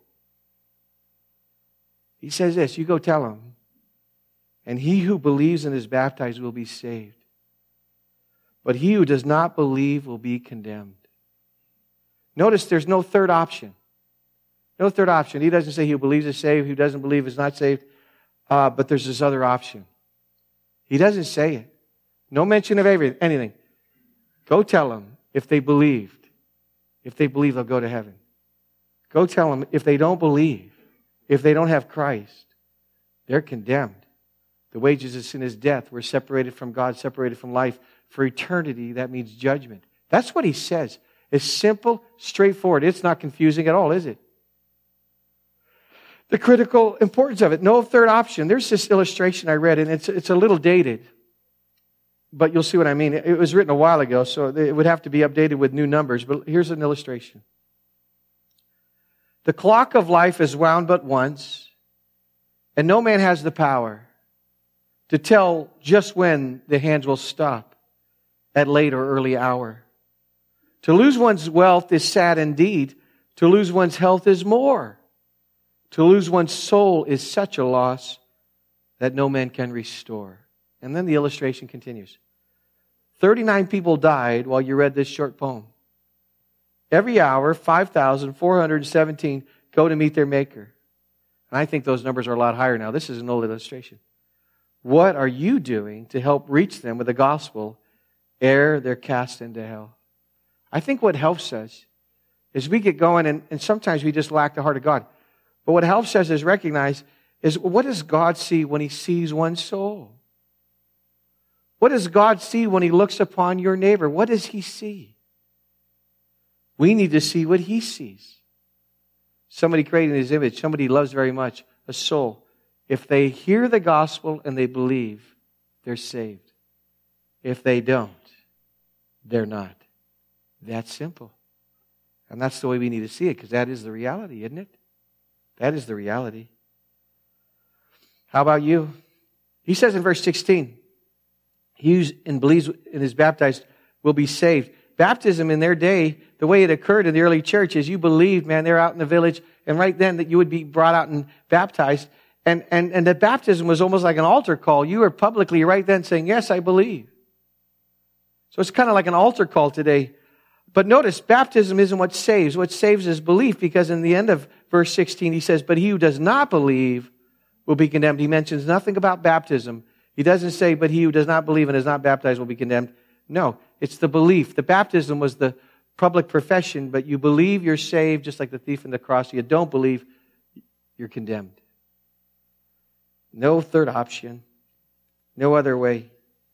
He says this, you go tell him, and he who believes and is baptized will be saved. But he who does not believe will be condemned. Notice there's no third option. No third option. He doesn't say he who believes is saved, who doesn't believe is not saved. Uh, but there's this other option. He doesn't say it. No mention of everything, anything. Go tell them if they believed. If they believe, they'll go to heaven. Go tell them if they don't believe, if they don't have Christ, they're condemned. The wages of sin is death. We're separated from God, separated from life. For eternity, that means judgment. That's what he says. It's simple, straightforward. It's not confusing at all, is it? The critical importance of it. No third option. There's this illustration I read, and it's, it's a little dated. But you'll see what I mean. It was written a while ago, so it would have to be updated with new numbers. But here's an illustration. The clock of life is wound but once, and no man has the power to tell just when the hands will stop at late or early hour. To lose one's wealth is sad indeed. To lose one's health is more. To lose one's soul is such a loss that no man can restore. And then the illustration continues. thirty-nine people died while you read this short poem. Every hour, five thousand four hundred seventeen go to meet their Maker. And I think those numbers are a lot higher now. This is an old illustration. What are you doing to help reach them with the gospel ere they're cast into hell? I think what helps us is we get going, and, and sometimes we just lack the heart of God. But what helps us is recognize is what does God see when He sees one soul? What does God see when He looks upon your neighbor? What does He see? We need to see what He sees. Somebody created in His image, somebody He loves very much, a soul. If they hear the gospel and they believe, they're saved. If they don't, they're not. That's simple. And that's the way we need to see it, because that is the reality, isn't it? That is the reality. How about you? He says in verse sixteen, he who and believes and is baptized will be saved. Baptism in their day, the way it occurred in the early church is you believed, man, they're out in the village, and right then that you would be brought out and baptized. And, and, and that baptism was almost like an altar call. You were publicly right then saying, yes, I believe. So it's kind of like an altar call today. But notice, baptism isn't what saves. What saves is belief, because in the end of verse sixteen, he says, but he who does not believe will be condemned. He mentions nothing about baptism. He doesn't say, but he who does not believe and is not baptized will be condemned. No, it's the belief. The baptism was the public profession, but you believe you're saved, just like the thief on the cross. You don't believe, you're condemned. No third option. No other way.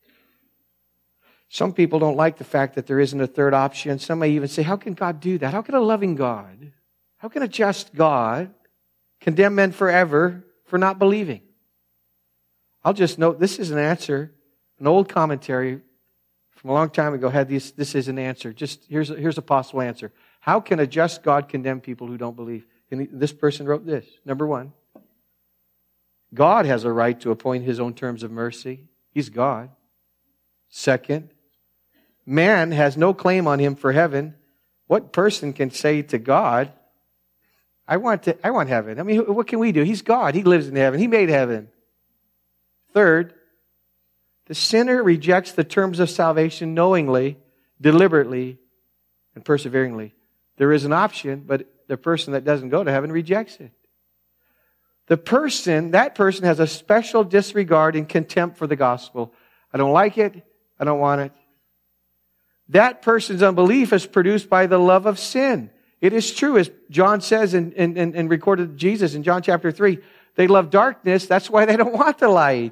Some people don't like the fact that there isn't a third option. Some may even say, how can God do that? How can a loving God, how can a just God condemn men forever for not believing? I'll just note, this is an answer. An old commentary from a long time ago had this, this is an answer. Just here's a, here's a possible answer. How can a just God condemn people who don't believe? And this person wrote this. Number one, God has a right to appoint His own terms of mercy. He's God. Second, man has no claim on Him for heaven. What person can say to God, I want to, I want heaven? I mean, what can we do? He's God. He lives in heaven. He made heaven. Third, the sinner rejects the terms of salvation knowingly, deliberately, and perseveringly. There is an option, but the person that doesn't go to heaven rejects it. The person, that person has a special disregard and contempt for the gospel. I don't like it. I don't want it. That person's unbelief is produced by the love of sin. It is true, as John says and in, in, in recorded Jesus in John chapter three, they love darkness. That's why they don't want the light.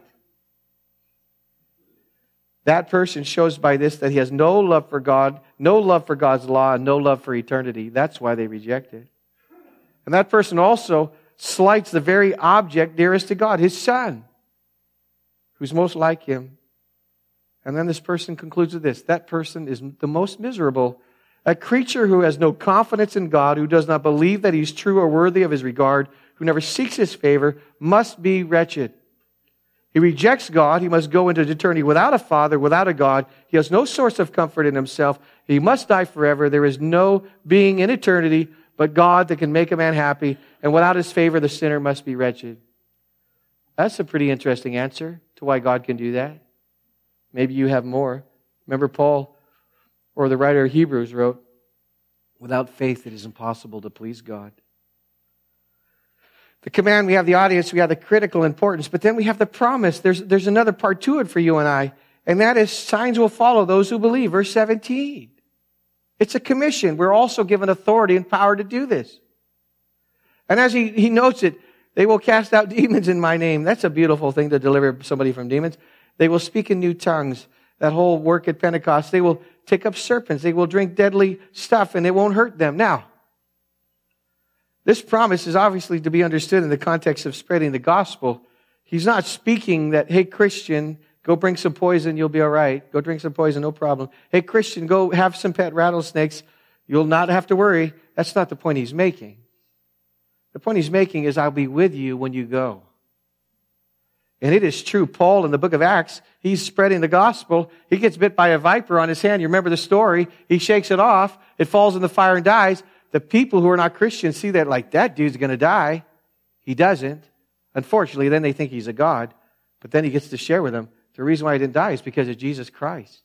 That person shows by this that he has no love for God, no love for God's law, and no love for eternity. That's why they reject it. And that person also slights the very object dearest to God, His Son, who's most like Him. And then this person concludes with this. That person is the most miserable A creature who has no confidence in God, who does not believe that He's true or worthy of His regard, who never seeks His favor, must be wretched. He rejects God. He must go into eternity without a Father, without a God. He has no source of comfort in himself. He must die forever. There is no being in eternity but God that can make a man happy. And without His favor, the sinner must be wretched. That's a pretty interesting answer to why God can do that. Maybe you have more. Remember Paul, or the writer of Hebrews wrote, without faith it is impossible to please God. The command, we have the audience, we have the critical importance, but then we have the promise. There's, there's another part to it for you and I, and that is signs will follow those who believe. Verse seventeen. It's a commission. We're also given authority and power to do this. And as he, he notes it, they will cast out demons in my name. That's a beautiful thing to deliver somebody from demons. They will speak in new tongues. That whole work at Pentecost. They will take up serpents. They will drink deadly stuff and it won't hurt them. Now, this promise is obviously to be understood in the context of spreading the gospel. He's not speaking that, hey, Christian, go bring some poison, you'll be all right. Go drink some poison, no problem. Hey, Christian, go have some pet rattlesnakes. You'll not have to worry. That's not the point he's making. The point he's making is I'll be with you when you go. And it is true. Paul in the book of Acts, he's spreading the gospel. He gets bit by a viper on his hand. You remember the story. He shakes it off. It falls in the fire and dies. The people who are not Christians see that like, that dude's going to die. He doesn't. Unfortunately, then they think he's a god. But then he gets to share with them. The reason why he didn't die is because of Jesus Christ.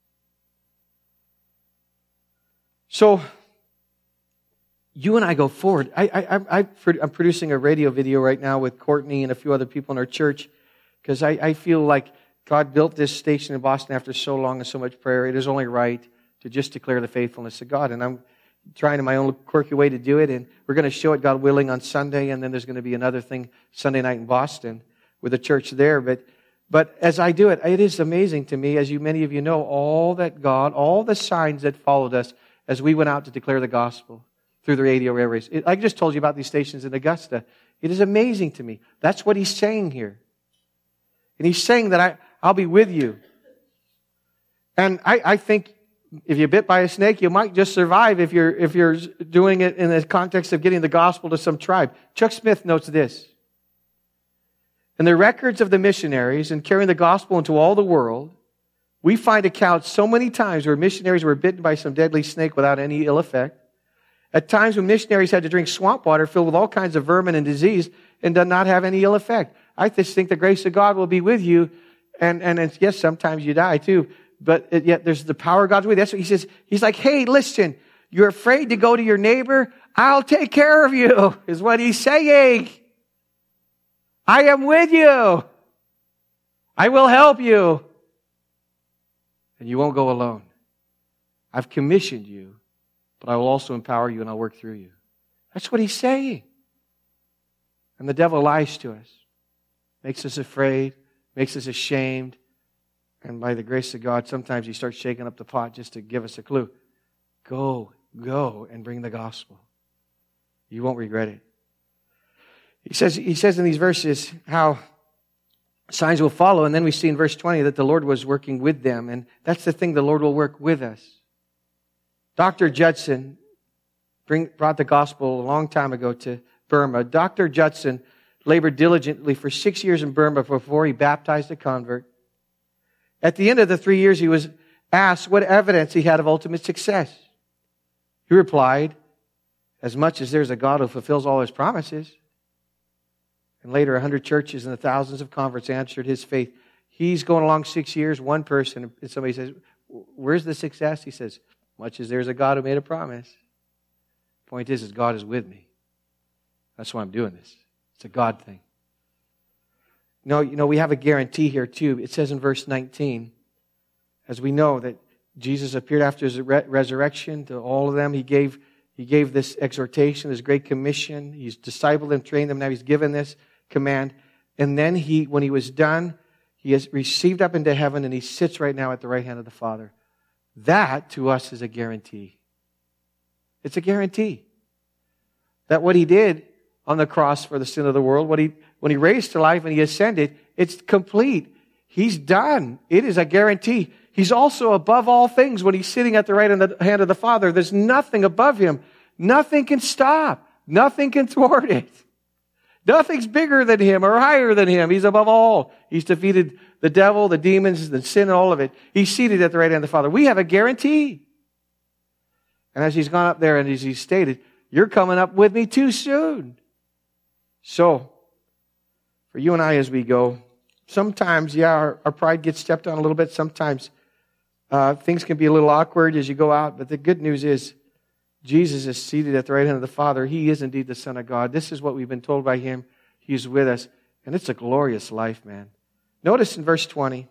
So, you and I go forward. I, I, I, I'm producing a radio video right now with Courtney and a few other people in our church because I, I feel like God built this station in Boston after so long and so much prayer. It is only right to just declare the faithfulness of God. And I'm trying in my own quirky way to do it. And we're going to show it, God willing, on Sunday. And then there's going to be another thing Sunday night in Boston with a church there. But but as I do it, it is amazing to me, as you many of you know, all that God, all the signs that followed us as we went out to declare the gospel through the radio airways. It, I just told you about these stations in Augusta. It is amazing to me. That's what he's saying here. And he's saying that I, I'll be with you. And I, I think if you're bit by a snake, you might just survive if you're, if you're doing it in the context of getting the gospel to some tribe. Chuck Smith notes this. In the records of the missionaries and carrying the gospel into all the world, we find accounts so many times where missionaries were bitten by some deadly snake without any ill effect. At times when missionaries had to drink swamp water filled with all kinds of vermin and disease and did not have any ill effect. I just think the grace of God will be with you. And, and it's, yes, sometimes you die too. But it, yet there's the power of God's with you. That's what he says. He's like, hey, listen, you're afraid to go to your neighbor? I'll take care of you, is what he's saying. I am with you. I will help you. And you won't go alone. I've commissioned you, but I will also empower you and I'll work through you. That's what he's saying. And the devil lies to us. Makes us afraid, makes us ashamed. And by the grace of God, sometimes he starts shaking up the pot just to give us a clue. Go, go and bring the gospel. You won't regret it. He says, he says in these verses how signs will follow. And then we see in verse twenty that the Lord was working with them. And that's the thing, the Lord will work with us. Doctor Judson bring, brought the gospel a long time ago to Burma. Doctor Judson labored diligently for six years in Burma before he baptized a convert. At the end of the three years, he was asked what evidence he had of ultimate success. He replied, as much as there's a God who fulfills all his promises. And later, a hundred churches and the thousands of converts answered his faith. He's going along six years, one person, and somebody says, where's the success? He says, much as there's a God who made a promise. Point is, is God is with me. That's why I'm doing this. It's a God thing. No, you know, we have a guarantee here too. It says in verse nineteen, as we know that Jesus appeared after his re- resurrection to all of them. He gave, he gave this exhortation, this great commission. He's discipled them, trained them. Now he's given this command. And then he, when he was done, he has received up into heaven and he sits right now at the right hand of the Father. That to us is a guarantee. It's a guarantee that what he did on the cross for the sin of the world, what he, when he raised to life and he ascended, it's complete. He's done. It is a guarantee. He's also above all things when he's sitting at the right hand of the Father. There's nothing above him. Nothing can stop. Nothing can thwart it. Nothing's bigger than him or higher than him. He's above all. He's defeated the devil, the demons, the sin, and all of it. He's seated at the right hand of the Father. We have a guarantee. And as he's gone up there and as he's stated, you're coming up with me too soon. So, for you and I as we go, sometimes, yeah, our, our pride gets stepped on a little bit. Sometimes uh, things can be a little awkward as you go out. But the good news is Jesus is seated at the right hand of the Father. He is indeed the Son of God. This is what we've been told by Him. He's with us. And it's a glorious life, man. Notice in verse twenty,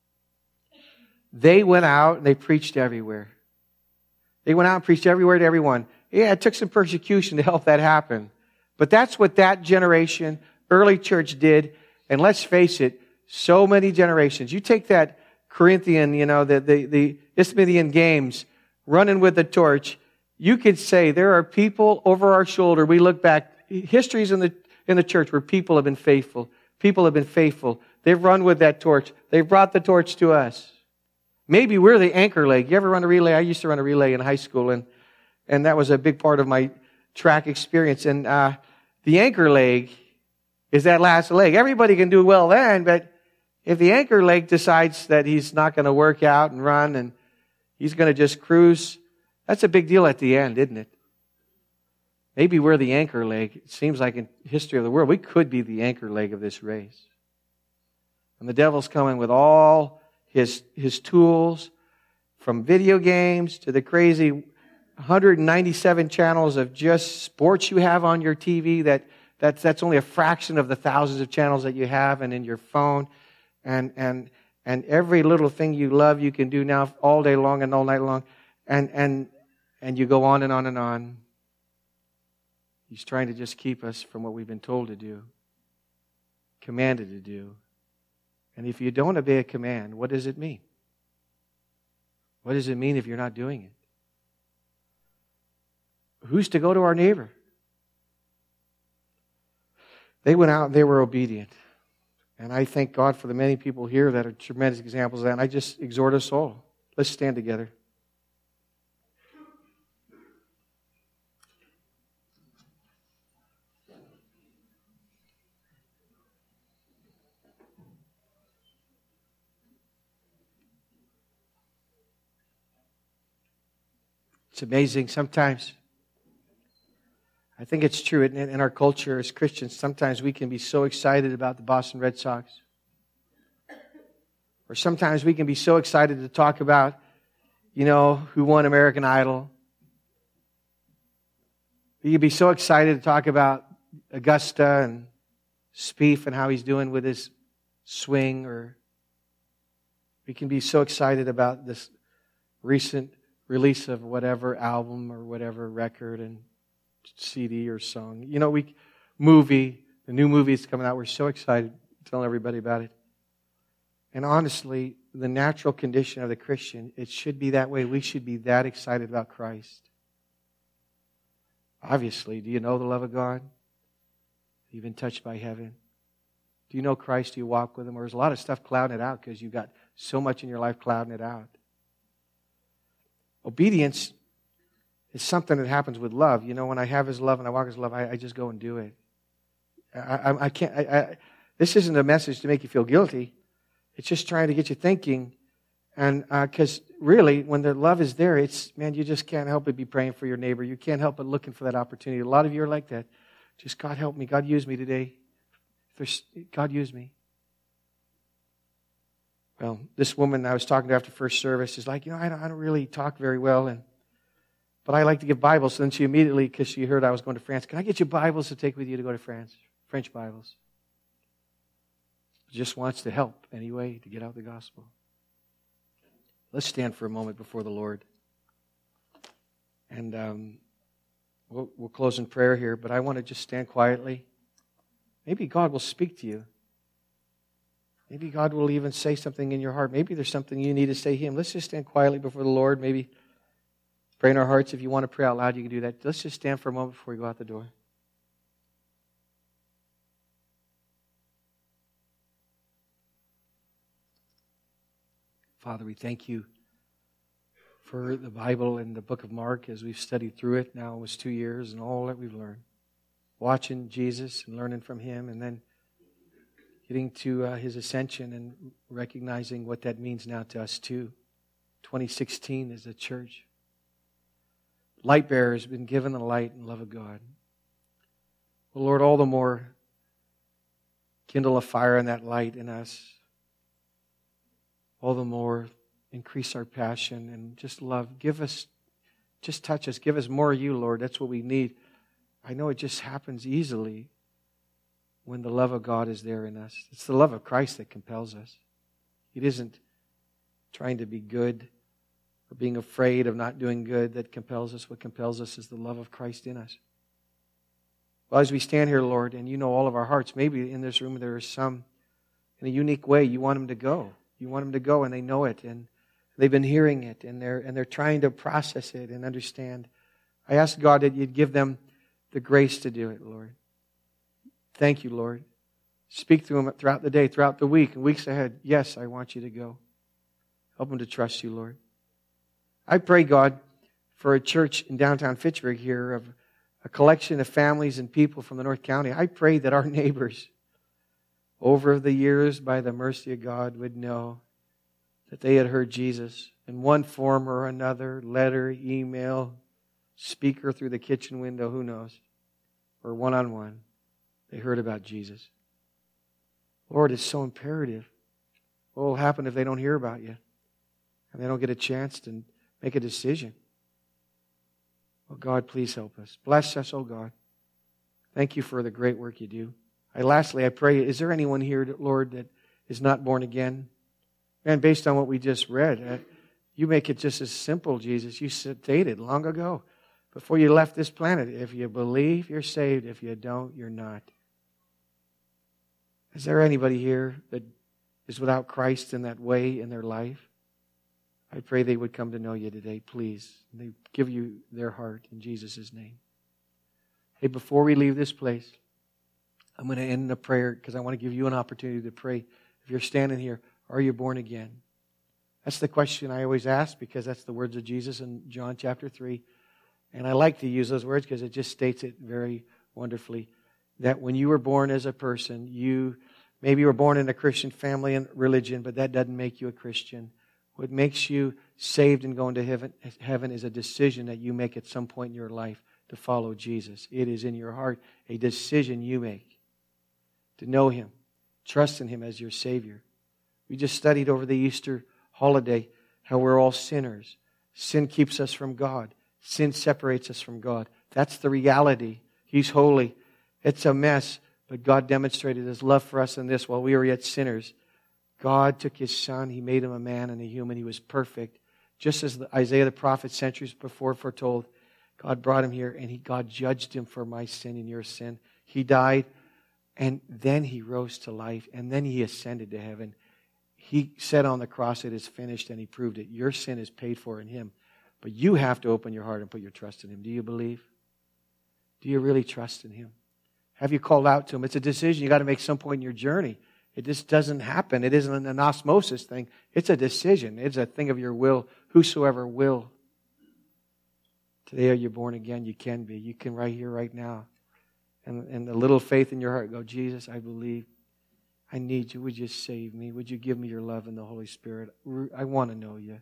they went out and they preached everywhere. They went out and preached everywhere to everyone. Yeah, it took some persecution to help that happen. But that's what that generation, early church did. And let's face it, so many generations. You take that Corinthian, you know, the, the, the Isthmian games, running with the torch. You could say there are people over our shoulder. We look back, histories in the, in the church where people have been faithful. People have been faithful. They've run with that torch. They've brought the torch to us. Maybe we're the anchor leg. You ever run a relay? I used to run a relay in high school, and, and that was a big part of my track experience. And uh, the anchor leg is that last leg. Everybody can do well then, but if the anchor leg decides that he's not going to work out and run and he's going to just cruise, that's a big deal at the end, isn't it? Maybe we're the anchor leg. It seems like in history of the world, we could be the anchor leg of this race. And the devil's coming with all his, his tools, from video games to the crazy one hundred ninety-seven channels of just sports you have on your T V. That, that's, that's only a fraction of the thousands of channels that you have and in your phone. And, and, and every little thing you love you can do now all day long and all night long. And, and, and you go on and on and on. He's trying to just keep us from what we've been told to do, commanded to do. And if you don't obey a command, what does it mean? What does it mean if you're not doing it? Who's to go to our neighbor? They went out and they were obedient. And I thank God for the many people here that are tremendous examples of that. And I just exhort us all. Let's stand together. It's amazing sometimes. I think it's true in, in our culture as Christians. Sometimes we can be so excited about the Boston Red Sox. Or sometimes we can be so excited to talk about, you know, who won American Idol. We can be so excited to talk about Augusta and Spieth and how he's doing with his swing. Or we can be so excited about this recent release of whatever album or whatever record and C D or song. You know, we movie, the new movie is coming out. We're so excited telling everybody about it. And honestly, the natural condition of the Christian, it should be that way. We should be that excited about Christ. Obviously, do you know the love of God? Have you been touched by heaven? Do you know Christ? Do you walk with Him? Or is a lot of stuff clouding it out because you've got so much in your life clouding it out? Obedience is something that happens with love. You know, when I have His love and I walk His love, I, I just go and do it. I, I, I can't. I, I, this isn't a message to make you feel guilty. It's just trying to get you thinking. And because uh, really, when the love is there, it's, man, you just can't help but be praying for your neighbor. You can't help but looking for that opportunity. A lot of you are like that. Just, God help me. God use me today. There's, God use me. Well, this woman I was talking to after first service is like, you know, I don't, I don't really talk very well, and but I like to give Bibles. So then she immediately, because she heard I was going to France, can I get you Bibles to take with you to go to France? French Bibles. She just wants to help anyway to get out the gospel. Let's stand for a moment before the Lord. And um, we'll, we'll close in prayer here, but I want to just stand quietly. Maybe God will speak to you. Maybe God will even say something in your heart. Maybe there's something you need to say to Him. Let's just stand quietly before the Lord. Maybe pray in our hearts. If you want to pray out loud, you can do that. Let's just stand for a moment before we go out the door. Father, we thank you for the Bible and the book of Mark as we've studied through it. Now it was two years and all that we've learned. Watching Jesus and learning from Him, and then getting to uh, His ascension and recognizing what that means now to us too. twenty sixteen as a church. Light bearer has been given the light and love of God. Well, Lord, all the more kindle a fire in that light in us. All the more increase our passion and just love. Give us, just touch us. Give us more of you, Lord. That's what we need. I know it just happens easily when the love of God is there in us. It's the love of Christ that compels us. It isn't trying to be good or being afraid of not doing good that compels us. What compels us is the love of Christ in us. Well, as we stand here, Lord, and you know all of our hearts, maybe in this room there are some, in a unique way, you want them to go. You want them to go, and they know it, and they've been hearing it, and they're and they're trying to process it and understand. I ask God that you'd give them the grace to do it, Lord. Thank you, Lord. Speak to them throughout the day, throughout the week, and weeks ahead. Yes, I want you to go. Help them to trust you, Lord. I pray, God, for a church in downtown Fitchburg here of a collection of families and people from the North County. I pray that our neighbors, over the years, by the mercy of God, would know that they had heard Jesus in one form or another, letter, email, speaker through the kitchen window, who knows, or one-on-one. They heard about Jesus. Lord, it's so imperative. What will happen if they don't hear about you and they don't get a chance to make a decision? Oh, God, please help us. Bless us, oh God. Thank you for the great work you do. I, lastly, I pray, is there anyone here, Lord, that is not born again? And based on what we just read, uh, you make it just as simple, Jesus. You stated long ago, before you left this planet, if you believe, you're saved. If you don't, you're not. Is there anybody here that is without Christ in that way in their life? I pray they would come to know you today, please. They give you their heart in Jesus' name. Hey, before we leave this place, I'm going to end in a prayer because I want to give you an opportunity to pray. If you're standing here, are you born again? That's the question I always ask because that's the words of Jesus in John chapter three. And I like to use those words because it just states it very wonderfully. That when you were born as a person, you maybe you were born in a Christian family and religion, but that doesn't make you a Christian. What makes you saved and going to heaven, heaven is a decision that you make at some point in your life to follow Jesus. It is in your heart a decision you make to know Him, trust in Him as your Savior. We just studied over the Easter holiday how we're all sinners. Sin keeps us from God. Sin separates us from God. That's the reality. He's holy. It's a mess, but God demonstrated His love for us in this while we were yet sinners. God took His Son. He made Him a man and a human. He was perfect. Just as Isaiah the prophet centuries before foretold, God brought Him here and he, God judged Him for my sin and your sin. He died and then He rose to life and then He ascended to heaven. He said on the cross, it is finished, and He proved it. Your sin is paid for in Him. But you have to open your heart and put your trust in Him. Do you believe? Do you really trust in Him? Have you called out to Him? It's a decision you got to make some point in your journey. It just doesn't happen. It isn't an osmosis thing. It's a decision. It's a thing of your will. Whosoever will. Today, are you born again? You can be. You can right here, right now. And, and a little faith in your heart. Go, Jesus, I believe. I need you. Would you save me? Would you give me your love and the Holy Spirit? I want to know you.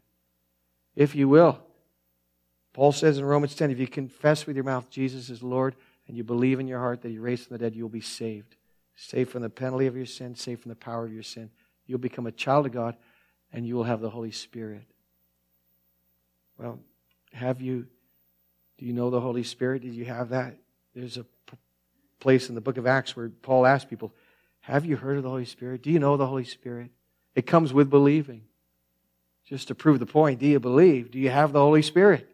If you will. Paul says in Romans ten, if you confess with your mouth Jesus is Lord and you believe in your heart that He raised from the dead, you'll be saved. Saved from the penalty of your sin, saved from the power of your sin. You'll become a child of God and you will have the Holy Spirit. Well, have you, do you know the Holy Spirit? Did you have that? There's a p- place in the book of Acts where Paul asked people, have you heard of the Holy Spirit? Do you know the Holy Spirit? It comes with believing. Just to prove the point, do you believe? Do you have the Holy Spirit?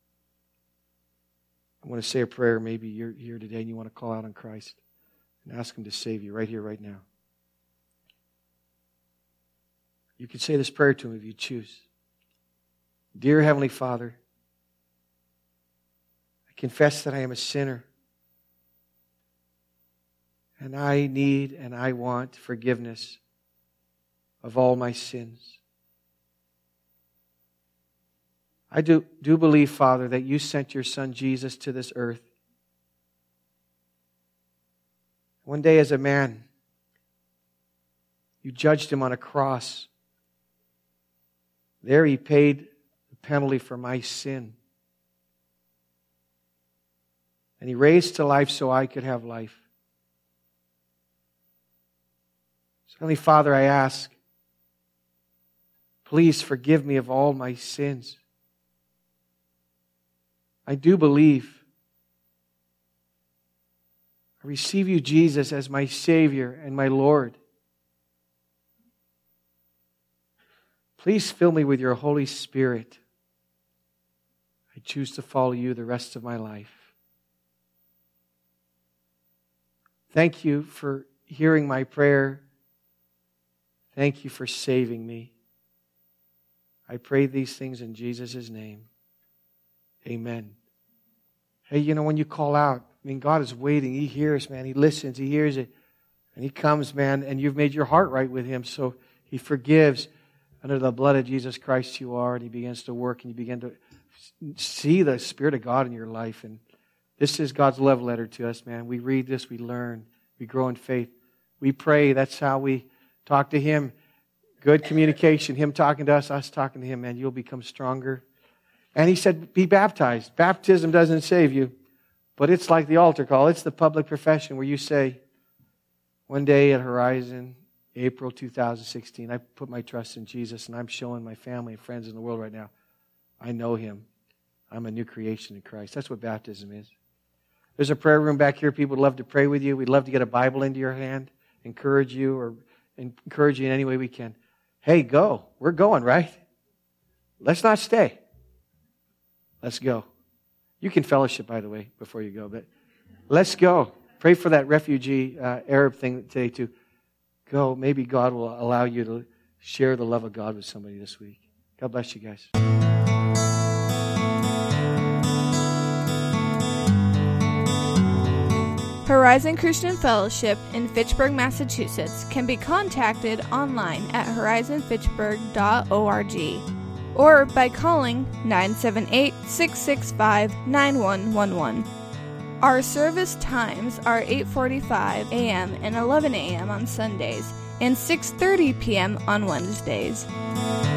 I want to say a prayer. Maybe you're here today and you want to call out on Christ and ask Him to save you right here, right now. You can say this prayer to Him if you choose. Dear Heavenly Father, I confess that I am a sinner. And I need and I want forgiveness of all my sins. I do, do believe, Father, that you sent your Son Jesus to this earth. One day as a man, you judged him on a cross. There he paid the penalty for my sin. And he raised to life so I could have life. So, Heavenly Father, I ask, please forgive me of all my sins. I do believe. I receive you, Jesus, as my Savior and my Lord. Please fill me with your Holy Spirit. I choose to follow you the rest of my life. Thank you for hearing my prayer. Thank you for saving me. I pray these things in Jesus' name. Amen. Hey, you know, when you call out, I mean, God is waiting. He hears, man. He listens. He hears it. And He comes, man, and you've made your heart right with Him. So He forgives. Under the blood of Jesus Christ you are, and He begins to work, and you begin to see the Spirit of God in your life. And this is God's love letter to us, man. We read this, we learn, we grow in faith. We pray. That's how we talk to Him. Good communication. Him talking to us, us talking to Him, man. You'll become stronger. And He said, be baptized. Baptism doesn't save you, but it's like the altar call. It's the public profession where you say, one day at Horizon, April two thousand sixteen, I put my trust in Jesus, and I'm showing my family and friends in the world right now, I know Him. I'm a new creation in Christ. That's what baptism is. There's a prayer room back here. People would love to pray with you. We'd love to get a Bible into your hand, encourage you, or encourage you in any way we can. Hey, go. We're going, right? Let's not stay. Let's go. You can fellowship, by the way, before you go, but let's go. Pray for that refugee uh, Arab thing today, too. Go. Maybe God will allow you to share the love of God with somebody this week. God bless you guys. Horizon Christian Fellowship in Fitchburg, Massachusetts can be contacted online at horizon fitchburg dot org or by calling nine seven eight, six six five, nine one one one. Our service times are eight forty-five a.m. and eleven a.m. on Sundays and six thirty p.m. on Wednesdays.